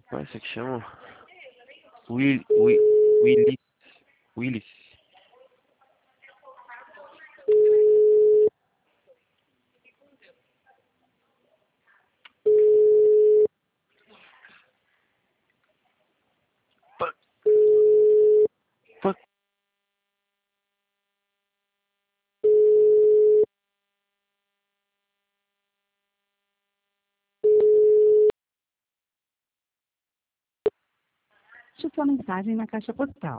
Qual é essa que chama? Willis. Willis. Fuck. Fuck. Deixe sua mensagem na caixa postal.